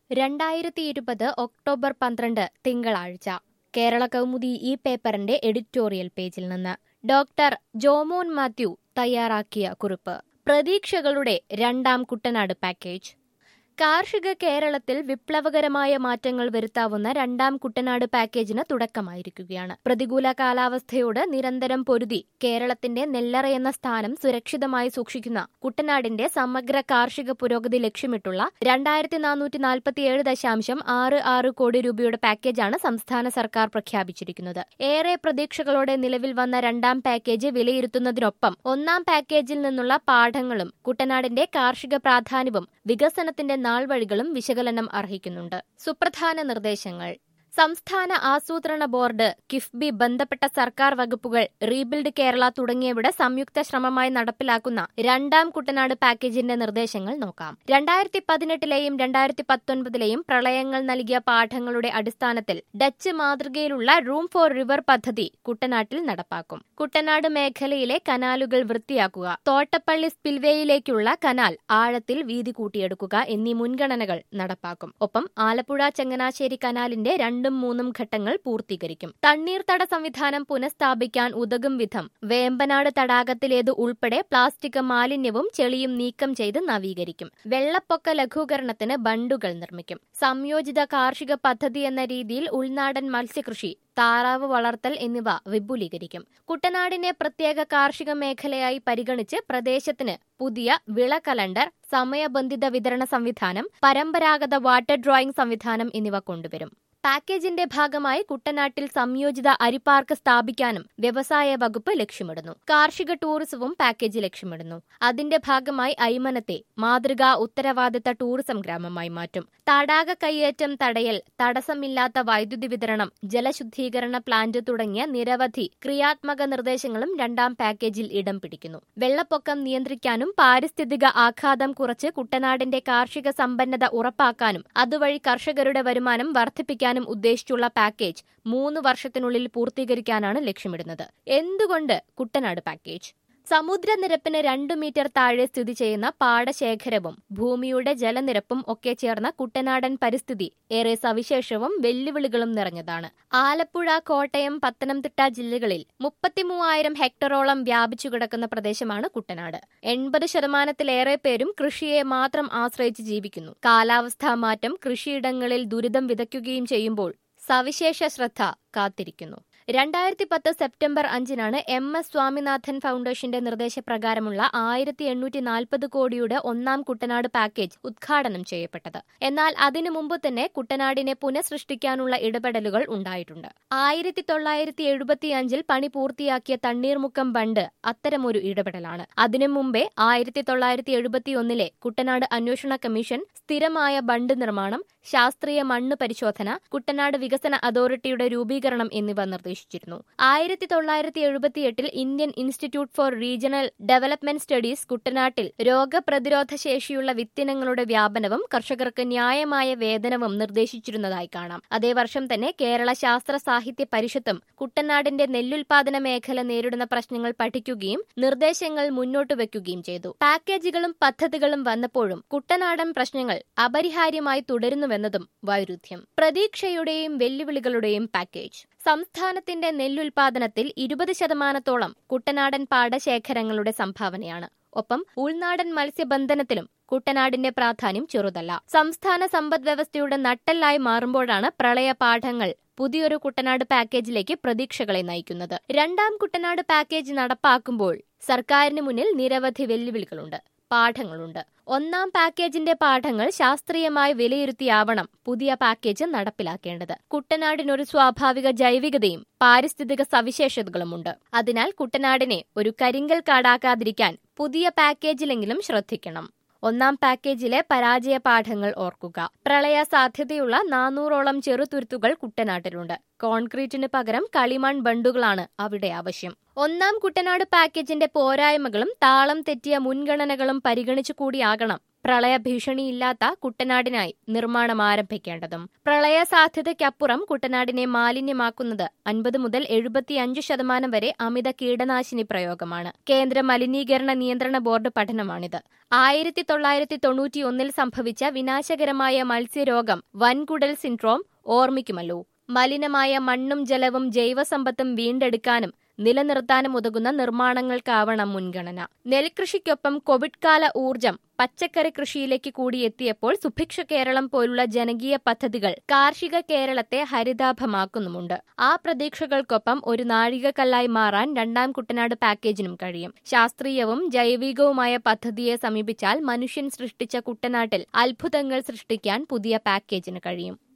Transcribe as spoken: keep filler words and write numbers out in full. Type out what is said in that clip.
രണ്ടായിരത്തി ഇരുപത് ഒക്ടോബർ പന്ത്രണ്ട് തിങ്കളാഴ്ച കേരള കൗമുദി ഈ പേപ്പറിന്റെ എഡിറ്റോറിയൽ പേജിൽ നിന്ന് ഡോക്ടർ ജോമോൻ മാത്യു തയ്യാറാക്കിയ കുറിപ്പ്. പ്രതീക്ഷകളുടെ രണ്ടാം കുട്ടനാട് പാക്കേജ്. കാർഷിക കേരളത്തിൽ വിപ്ലവകരമായ മാറ്റങ്ങൾ വരുത്താവുന്ന രണ്ടാം കുട്ടനാട് പാക്കേജിന് തുടക്കമായിരിക്കുകയാണ്. പ്രതികൂല കാലാവസ്ഥയോട് നിരന്തരം പൊരുതി കേരളത്തിന്റെ നെല്ലറയെന്ന സ്ഥാനം സുരക്ഷിതമായി സൂക്ഷിക്കുന്ന കുട്ടനാടിന്റെ സമഗ്ര കാർഷിക പുരോഗതി ലക്ഷ്യമിട്ടുള്ള രണ്ടായിരത്തി നാനൂറ്റി നാൽപ്പത്തിയേഴ് ദശാംശം ആറ് ആറ് കോടി രൂപയുടെ പാക്കേജാണ് സംസ്ഥാന സർക്കാർ പ്രഖ്യാപിച്ചിരിക്കുന്നത്. ഏറെ പ്രതീക്ഷകളോടെ നിലവിൽ വന്ന രണ്ടാം പാക്കേജ് വിലയിരുത്തുന്നതിനൊപ്പം ഒന്നാം പാക്കേജിൽ നിന്നുള്ള പാഠങ്ങളും കുട്ടനാടിന്റെ കാർഷിക പ്രാധാന്യവും വികസനത്തിന്റെ നാൾവഴികളും വിശകലനം അർഹിക്കുന്നുണ്ട്. സുപ്രധാന നിർദ്ദേശങ്ങൾ. സംസ്ഥാന ആസൂത്രണ ബോർഡ്, കിഫ്ബി, ബന്ധപ്പെട്ട സർക്കാർ വകുപ്പുകൾ, റീബിൽഡ് കേരള തുടങ്ങിയവയുടെ സംയുക്ത ശ്രമമായി നടപ്പിലാക്കുന്ന രണ്ടാം കുട്ടനാട് പാക്കേജിന്റെ നിർദ്ദേശങ്ങൾ നോക്കാം. രണ്ടായിരത്തി പതിനെട്ടിലെയും രണ്ടായിരത്തി പത്തൊൻപതിലെയും പ്രളയങ്ങൾ നൽകിയ പാഠങ്ങളുടെ അടിസ്ഥാനത്തിൽ ഡച്ച് മാതൃകയിലുള്ള റൂം ഫോർ റിവർ പദ്ധതി കുട്ടനാട്ടിൽ നടപ്പാക്കും. കുട്ടനാട് മേഖലയിലെ കനാലുകൾ വൃത്തിയാക്കുക, തോട്ടപ്പള്ളി സ്പിൽവേയിലേക്കുള്ള കനാൽ ആഴത്തിൽ വീതി കൂട്ടിയെടുക്കുക എന്നീ മുൻഗണനകൾ നടപ്പാക്കും. ഒപ്പം ആലപ്പുഴ ചങ്ങനാശ്ശേരി കനാലിന്റെ രണ്ട് മൂന്നും ഘട്ടങ്ങൾ പൂർത്തീകരിക്കും. തണ്ണീർത്തട സംവിധാനം പുനഃസ്ഥാപിക്കാൻ ഉതകും വിധം വേമ്പനാട് തടാകത്തിലേത് ഉൾപ്പെടെ പ്ലാസ്റ്റിക് മാലിന്യവും ചെളിയും നീക്കം ചെയ്ത് നവീകരിക്കും. വെള്ളപ്പൊക്ക ലഘൂകരണത്തിന് ബണ്ടുകൾ നിർമ്മിക്കും. സംയോജിത കാർഷിക പദ്ധതി എന്ന രീതിയിൽ ഉൾനാടൻ മത്സ്യകൃഷി, താറാവ് വളർത്തൽ എന്നിവ വിപുലീകരിക്കും. കുട്ടനാടിനെ പ്രത്യേക കാർഷിക മേഖലയായി പരിഗണിച്ച് പ്രദേശത്തിന് പുതിയ വിള കലണ്ടർ, സമയബന്ധിത വിതരണ സംവിധാനം, പരമ്പരാഗത വാട്ടർ ഡ്രോയിംഗ് സംവിധാനം എന്നിവ കൊണ്ടുവരും. പാക്കേജിന്റെ ഭാഗമായി കുട്ടനാട്ടിൽ സംയോജിത അരിപ്പാർക്ക് സ്ഥാപിക്കാനും വ്യവസായ വകുപ്പ് ലക്ഷ്യമിടുന്നു. കാർഷിക ടൂറിസവും പാക്കേജ് ലക്ഷ്യമിടുന്നു. അതിന്റെ ഭാഗമായി അയ്മനത്തെ മാതൃകാ ഉത്തരവാദിത്ത ടൂറിസം ഗ്രാമമായി മാറ്റും. തടാക കയ്യേറ്റം തടയൽ, തടസ്സമില്ലാത്ത വൈദ്യുതി വിതരണം, ജലശുദ്ധീകരണ പ്ലാന്റ് തുടങ്ങിയ നിരവധി ക്രിയാത്മക നിർദ്ദേശങ്ങളും രണ്ടാം പാക്കേജിൽ ഇടം പിടിക്കുന്നു. വെള്ളപ്പൊക്കം നിയന്ത്രിക്കാനും പാരിസ്ഥിതിക ആഘാതം കുറച്ച് കുട്ടനാടിന്റെ കാർഷിക സമ്പന്നത ഉറപ്പാക്കാനും അതുവഴി കർഷകരുടെ വരുമാനം വർദ്ധിപ്പിക്കാനും ഉദ്ദേശിച്ചുള്ള പാക്കേജ് മൂന്ന് വർഷത്തിനുള്ളിൽ പൂർത്തീകരിക്കാനാണ് ലക്ഷ്യമിടുന്നത്. എന്തുകൊണ്ട് കുട്ടനാട് പാക്കേജ്? സമുദ്രനിരപ്പിന് രണ്ടു മീറ്റർ താഴെ സ്ഥിതി ചെയ്യുന്ന പാടശേഖരവും ഭൂമിയുടെ ജലനിരപ്പും ഒക്കെ ചേർന്ന കുട്ടനാടൻ പരിസ്ഥിതി ഏറെ സവിശേഷവും വെല്ലുവിളികളും നിറഞ്ഞതാണ്. ആലപ്പുഴ, കോട്ടയം, പത്തനംതിട്ട ജില്ലകളിൽ മുപ്പത്തിമൂവായിരം ഹെക്ടറോളം വ്യാപിച്ചു കിടക്കുന്ന പ്രദേശമാണ് കുട്ടനാട്. എൺപത് ശതമാനത്തിലേറെ പേരും കൃഷിയെ മാത്രം ആശ്രയിച്ച് ജീവിക്കുന്നു. കാലാവസ്ഥാ മാറ്റം കൃഷിയിടങ്ങളിൽ ദുരിതം വിതയ്ക്കുകയും ചെയ്യുമ്പോൾ സവിശേഷ ശ്രദ്ധ കാത്തിരിക്കുന്നു. രണ്ടായിരത്തി പത്ത് സെപ്റ്റംബർ അഞ്ചിനാണ് എം എസ് സ്വാമിനാഥൻ ഫൗണ്ടേഷന്റെ നിർദ്ദേശപ്രകാരമുള്ള ആയിരത്തി എണ്ണൂറ്റി നാൽപ്പത് കോടിയുടെ ഒന്നാം കുട്ടനാട് പാക്കേജ് ഉദ്ഘാടനം ചെയ്യപ്പെട്ടത്. എന്നാൽ അതിനു മുമ്പ് തന്നെ കുട്ടനാടിനെ പുനഃസൃഷ്ടിക്കാനുള്ള ഇടപെടലുകൾ ഉണ്ടായിട്ടുണ്ട്. ആയിരത്തി തൊള്ളായിരത്തി എഴുപത്തിയഞ്ചിൽ പണി പൂർത്തിയാക്കിയ തണ്ണീർമുക്കം ബണ്ട് അത്തരമൊരു ഇടപെടലാണ്. അതിനു മുമ്പേ ആയിരത്തി തൊള്ളായിരത്തി എഴുപത്തിയൊന്നിലെ കുട്ടനാട് അന്വേഷണ കമ്മീഷൻ സ്ഥിരമായ ബണ്ട് നിർമ്മാണം, ശാസ്ത്രീയ മണ്ണ് പരിശോധന, കുട്ടനാട് വികസന അതോറിറ്റിയുടെ രൂപീകരണം എന്നിവ നിർദ്ദേശിച്ചിരുന്നു. ആയിരത്തി തൊള്ളായിരത്തി എഴുപത്തിയെട്ടിൽ Indian institute for regional development studies കുട്ടനാട്ടിൽ രോഗപ്രതിരോധ ശേഷിയുള്ള വിത്തിനങ്ങളുടെ വ്യാപനവും കർഷകർക്ക് ന്യായമായ വേതനവും നിർദ്ദേശിച്ചിരുന്നതായി കാണാം. അതേ വർഷം തന്നെ കേരള ശാസ്ത്ര സാഹിത്യ പരിഷത്തും കുട്ടനാടിന്റെ നെല്ലുൽപാദന മേഖല നേരിടുന്ന പ്രശ്നങ്ങൾ പഠിക്കുകയും നിർദ്ദേശങ്ങൾ മുന്നോട്ട് വയ്ക്കുകയും ചെയ്തു. പാക്കേജുകളും പദ്ധതികളും വന്നപ്പോഴും കുട്ടനാടൻ പ്രശ്നങ്ങൾ അപരിഹാര്യമായി തുടരുന്നുവെന്നതും വൈരുദ്ധ്യം. പ്രതീക്ഷയുടെയും വെല്ലുവിളികളുടെയും പാക്കേജ്. സംസ്ഥാനത്തിന്റെ നെല്ലുൽപാദനത്തിൽ ഇരുപത് ശതമാനത്തോളം കുട്ടനാടൻ പാടശേഖരങ്ങളുടെ സംഭാവനയാണ്. ഒപ്പം ഉൾനാടൻ മത്സ്യബന്ധനത്തിലും കുട്ടനാടിന്റെ പ്രാധാന്യം ചെറുതല്ല. സംസ്ഥാന സമ്പദ് വ്യവസ്ഥയുടെ നട്ടെല്ലായി മാറുമ്പോഴാണ് പ്രളയ പാഠങ്ങൾ പുതിയൊരു കുട്ടനാട് പാക്കേജിലേക്ക് പ്രതീക്ഷകളെ നയിക്കുന്നത്. രണ്ടാം കുട്ടനാട് പാക്കേജ് നടപ്പാക്കുമ്പോൾ സർക്കാരിന് മുന്നിൽ നിരവധി വെല്ലുവിളികളുണ്ട്, പാഠങ്ങളുണ്ട്. ഒന്നാം പാക്കേജിന്റെ പാഠങ്ങൾ ശാസ്ത്രീയമായി വിലയിരുത്തിയാവണം പുതിയ പാക്കേജ് നടപ്പിലാക്കേണ്ടത്. കുട്ടനാടിനൊരു സ്വാഭാവിക ജൈവികതയും പാരിസ്ഥിതിക സവിശേഷതകളുമുണ്ട്. അതിനാൽ കുട്ടനാടിനെ ഒരു കരിങ്കൽ കാടാക്കാതിരിക്കാൻ പുതിയ പാക്കേജിലെങ്കിലും ശ്രദ്ധിക്കണം. ഒന്നാം പാക്കേജിലെ പരാജയ പാഠങ്ങൾ ഓർക്കുക. പ്രളയ സാധ്യതയുള്ള നാനൂറോളം ചെറുതുരുത്തുകൾ കുട്ടനാട്ടിലുണ്ട്. കോൺക്രീറ്റിന് പകരം കളിമൺ ബണ്ടുകളാണ് അവിടെ ആവശ്യം. ഒന്നാം കുട്ടനാട് പാക്കേജിന്റെ പോരായ്മകളും താളം തെറ്റിയ മുൻഗണനകളും പരിഗണിച്ചു കൂടിയാകണം പ്രളയ ഭീഷണിയില്ലാത്ത കുട്ടനാടിനായി നിർമ്മാണം ആരംഭിക്കേണ്ടതും. പ്രളയ സാധ്യതയ്ക്കപ്പുറം കുട്ടനാടിനെ മാലിന്യമാക്കുന്നത് അൻപത് മുതൽ എഴുപത്തിയഞ്ച് ശതമാനം വരെ അമിത കീടനാശിനി പ്രയോഗമാണ്. കേന്ദ്ര മലിനീകരണ നിയന്ത്രണ ബോർഡ് പഠനമാണിത്. ആയിരത്തി തൊള്ളായിരത്തി തൊണ്ണൂറ്റിയൊന്നിൽ സംഭവിച്ച വിനാശകരമായ മത്സ്യരോഗം വൻകുടൽ സിൻഡ്രോം ഓർമ്മിക്കുമല്ലോ. മലിനമായ മണ്ണും ജലവും ജൈവസമ്പത്തും വീണ്ടെടുക്കാനും നിലനിർത്താനും ഉതകുന്ന നിർമ്മാണങ്ങൾക്കാവണം മുൻഗണന. നെൽകൃഷിക്കൊപ്പം കോവിഡ് കാല ഊർജം പച്ചക്കറി കൃഷിയിലേക്ക് കൂടി എത്തിയപ്പോൾ സുഭിക്ഷ കേരളം പോലുള്ള ജനകീയ പദ്ധതികൾ കാർഷിക കേരളത്തെ ഹരിതാഭമാക്കുന്നുമുണ്ട്. ആ പ്രതീക്ഷകൾക്കൊപ്പം ഒരു നാഴികക്കല്ലായി മാറാൻ രണ്ടാം കുട്ടനാട് പാക്കേജിനും കഴിയും. ശാസ്ത്രീയവും ജൈവികവുമായ പദ്ധതിയെ സമീപിച്ചാൽ മനുഷ്യൻ സൃഷ്ടിച്ച കുട്ടനാട്ടിൽ അത്ഭുതങ്ങൾ സൃഷ്ടിക്കാൻ പുതിയ പാക്കേജിന് കഴിയും.